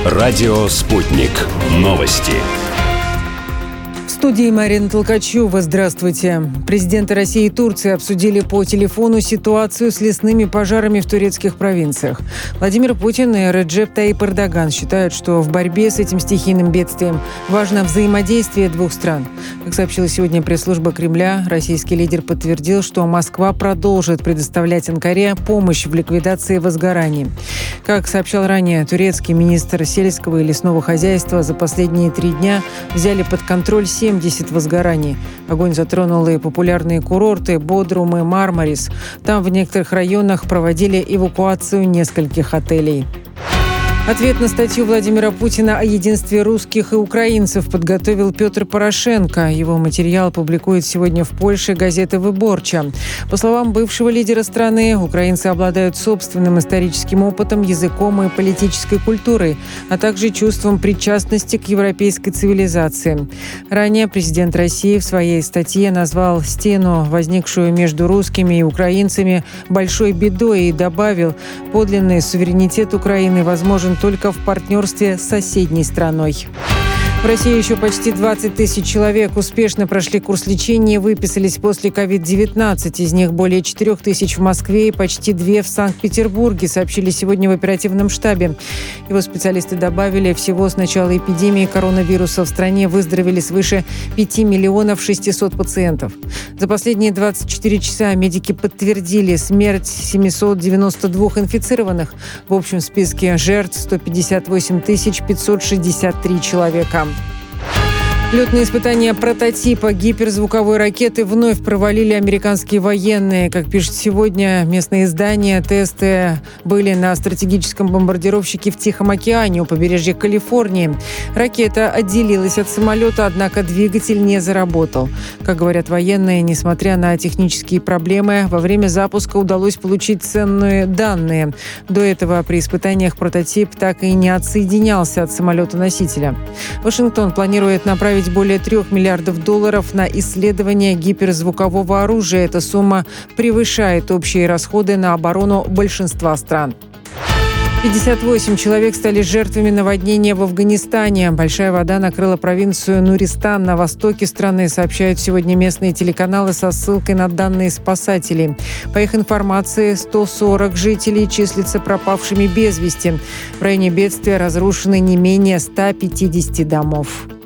Радио «Спутник». Новости. В студии Марина Толкачева. Здравствуйте. Президенты России и Турции обсудили по телефону ситуацию с лесными пожарами в турецких провинциях. Владимир Путин и Реджеп Таyyip Эрдоган считают, что в борьбе с этим стихийным бедствием важно взаимодействие двух стран. Как сообщила сегодня пресс-служба Кремля, российский лидер подтвердил, что Москва продолжит предоставлять Анкаре помощь в ликвидации возгораний. Как сообщал ранее турецкий министр сельского и лесного хозяйства, за последние 3 дня взяли под контроль 70 возгораний. Огонь затронул и популярные курорты Бодрум и Мармарис. Там в некоторых районах проводили эвакуацию нескольких отелей. Ответ на статью Владимира Путина о единстве русских и украинцев подготовил Петр Порошенко. Его материал публикует сегодня в Польше газета «Выборча». По словам бывшего лидера страны, украинцы обладают собственным историческим опытом, языком и политической культурой, а также чувством причастности к европейской цивилизации. Ранее президент России в своей статье назвал стену, возникшую между русскими и украинцами, большой бедой и добавил: подлинный суверенитет Украины возможен только в партнерстве с соседней страной. В России еще почти 20 тысяч человек успешно прошли курс лечения и выписались после COVID-19. Из них более 4 тысяч в Москве и почти 2 в Санкт-Петербурге, сообщили сегодня в оперативном штабе. Его специалисты добавили, всего с начала эпидемии коронавируса в стране выздоровели свыше 5 миллионов 600 пациентов. За последние 24 часа медики подтвердили смерть 792 инфицированных. В общем списке жертв 158 563 человека. Летные испытания прототипа гиперзвуковой ракеты вновь провалили американские военные. Как пишет сегодня местное издание, тесты были на стратегическом бомбардировщике в Тихом океане у побережья Калифорнии. Ракета отделилась от самолета, однако двигатель не заработал. Как говорят военные, несмотря на технические проблемы, во время запуска удалось получить ценные данные. До этого при испытаниях прототип так и не отсоединялся от самолета-носителя. Вашингтон планирует направить более $3 миллиардов на исследование гиперзвукового оружия. Эта сумма превышает общие расходы на оборону большинства стран. 58 человек стали жертвами наводнения в Афганистане. Большая вода накрыла провинцию Нуристан на востоке страны, сообщают сегодня местные телеканалы со ссылкой на данные спасателей. По их информации, 140 жителей числятся пропавшими без вести. В районе бедствия разрушены не менее 150 домов.